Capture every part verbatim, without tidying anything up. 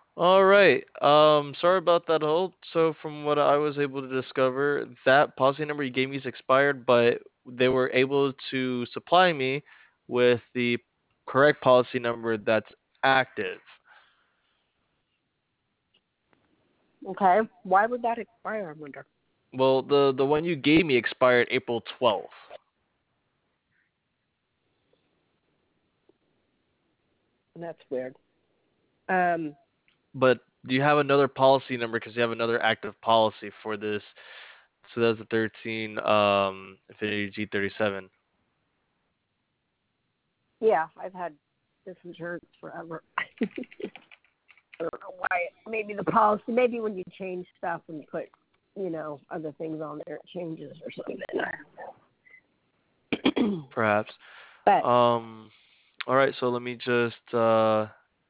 All right. Um, sorry about that hold. So from what I was able to discover, that policy number you gave me is expired, but they were able to supply me with the correct policy number that's active. Okay. Why would that expire, I wonder? Well, the the one you gave me expired April twelfth. That's weird. Um, But do you have another policy number because you have another active policy for this two thousand thirteen um Infiniti G thirty-seven? yeah, I've had this insurance forever. I don't know why. Maybe the policy, maybe when you change stuff and put, you know, other things on there, it changes or something. Perhaps. But Um, all right, so let me just uh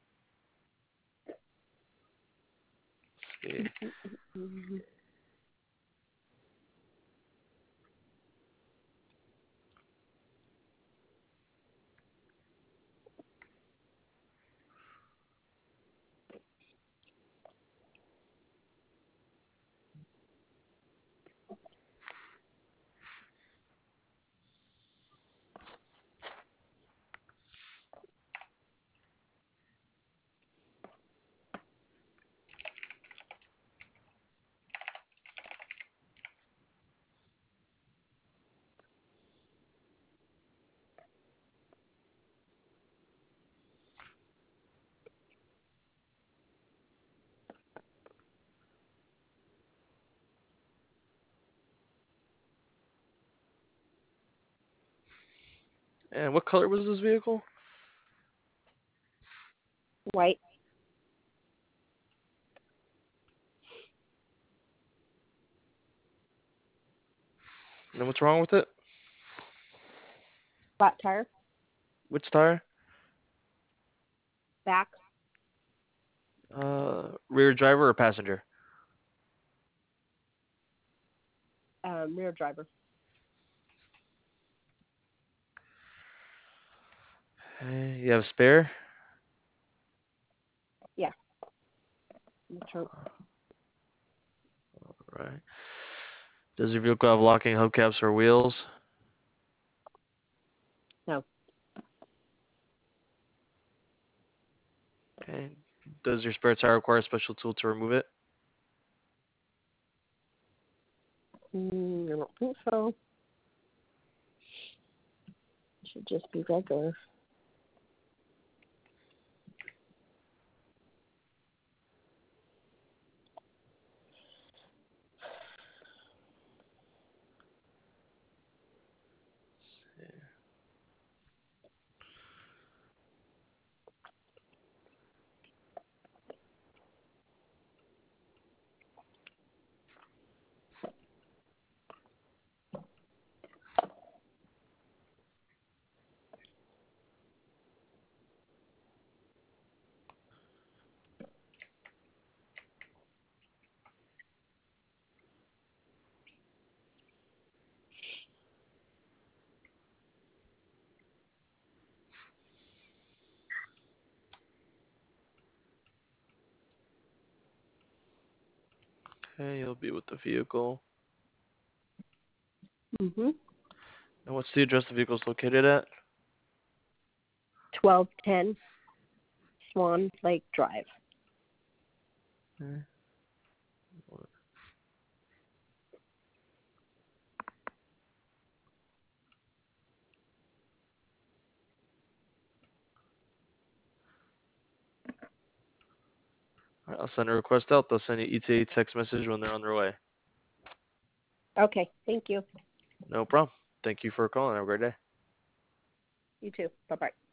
see. And what color was this vehicle? white, And what's wrong with it? flat tire, Which tire? back, Uh, rear driver or passenger? um, rear driver. Okay, you have a spare? Yeah, in the trunk. All right. Does your vehicle have locking hubcaps or wheels? No, Okay. Does your spare tire require a special tool to remove it? mm, I don't think so. It should just be regular. Okay, you'll be with the vehicle. Mhm. And what's the address the vehicle is located at? Twelve ten Swan Lake Drive. Okay. All right, I'll send a request out. They'll send you E T A text message when they're on their way. Okay, thank you. No problem. Thank you for calling. Have a great day. You too. Bye bye.